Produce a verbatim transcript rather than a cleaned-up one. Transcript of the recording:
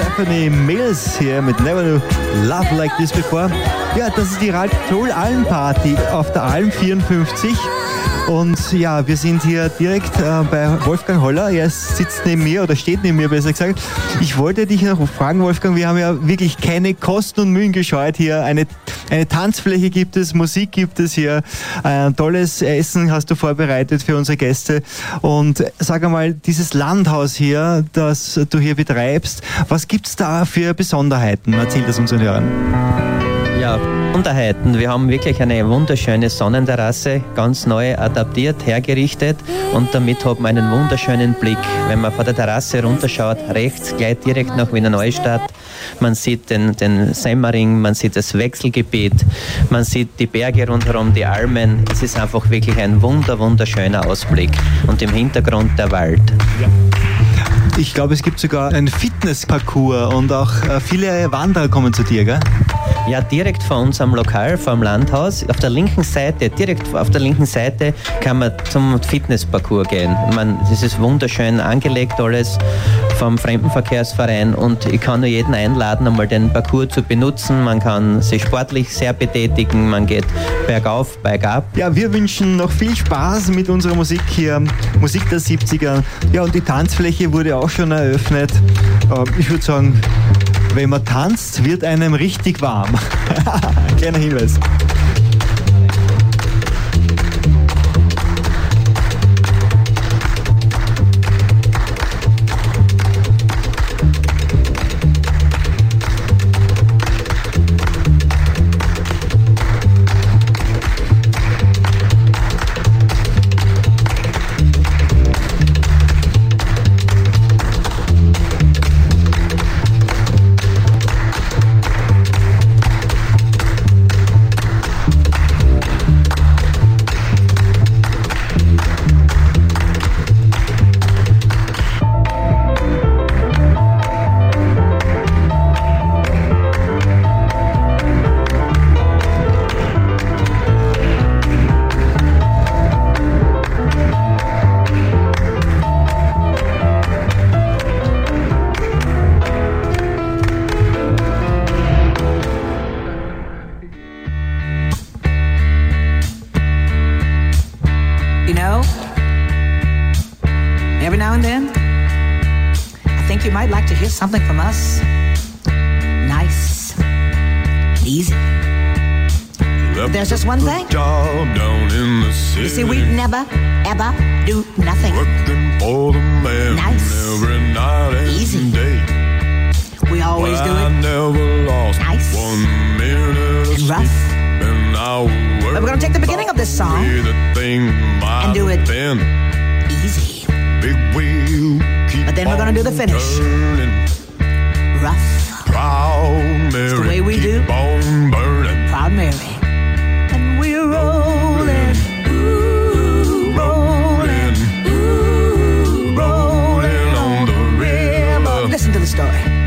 Stephanie Mills hier mit Never Knew Love Like This Before. Ja, das ist die Ralf-Joel Alm Party auf der Alm vierundfünfzig. Und ja, wir sind hier direkt äh, bei Wolfgang Holler. Er sitzt neben mir oder steht neben mir, besser gesagt. Ich wollte dich noch fragen, Wolfgang, wir haben ja wirklich keine Kosten und Mühen gescheut hier. Eine, eine Tanzfläche gibt es, Musik gibt es hier, ein tolles Essen hast du vorbereitet für unsere Gäste. Und sag einmal, dieses Landhaus hier, das du hier betreibst, was gibt es da für Besonderheiten? Erzähl das unseren Hörern. Ja, Besonderheiten. Wir haben wirklich eine wunderschöne Sonnenterrasse, ganz neu adaptiert, hergerichtet und damit hat man einen wunderschönen Blick. Wenn man von der Terrasse runterschaut, rechts gleich direkt nach Wiener Neustadt, man sieht den, den Semmering, man sieht das Wechselgebiet, man sieht die Berge rundherum, die Almen. Es ist einfach wirklich ein wunder, wunderschöner Ausblick und im Hintergrund der Wald. Ja. Ich glaube, es gibt sogar einen Fitnessparcours und auch viele Wanderer kommen zu dir, gell? Ja, direkt vor unserem Lokal, vor dem Landhaus. Auf der linken Seite, direkt auf der linken Seite kann man zum Fitnessparcours gehen. Man, das ist wunderschön angelegt alles vom Fremdenverkehrsverein und ich kann nur jeden einladen, einmal den Parcours zu benutzen. Man kann sich sportlich sehr betätigen, man geht bergauf, bergab. Ja, wir wünschen noch viel Spaß mit unserer Musik hier, Musik der siebziger. Ja, und die Tanzfläche wurde auch schon eröffnet. Ich würde sagen, wenn man tanzt, wird einem richtig warm. Kleiner Hinweis. You know, every now and then, I think you might like to hear something from us. Nice, easy. But there's just one thing. You see, we never, ever do nothing. Nice, easy. We always do it nice and rough. But we're going to take the beginning of this song and do it easy. But then we're going to do the finish rough. It's the way we do Proud Mary. And we're rolling, ooh, rolling, ooh, rolling on the river. Listen to the story.